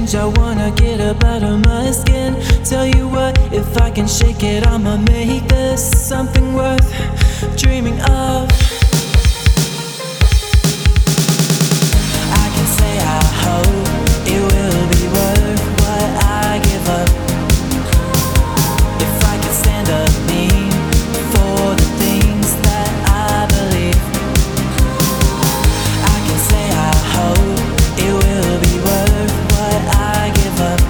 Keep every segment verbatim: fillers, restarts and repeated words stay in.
change, I wanna get up out of my skin. Tell you what, if I can shake it, I'ma make this something worth dreaming of. I can say I hope it will be worth what I give up. If I can stand up mean for the things that I believe, I can say I hope it will be worth what I give up.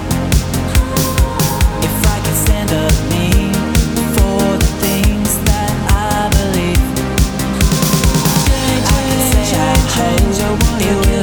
If I can stand up mean for the things that I believe, I can say I hope it will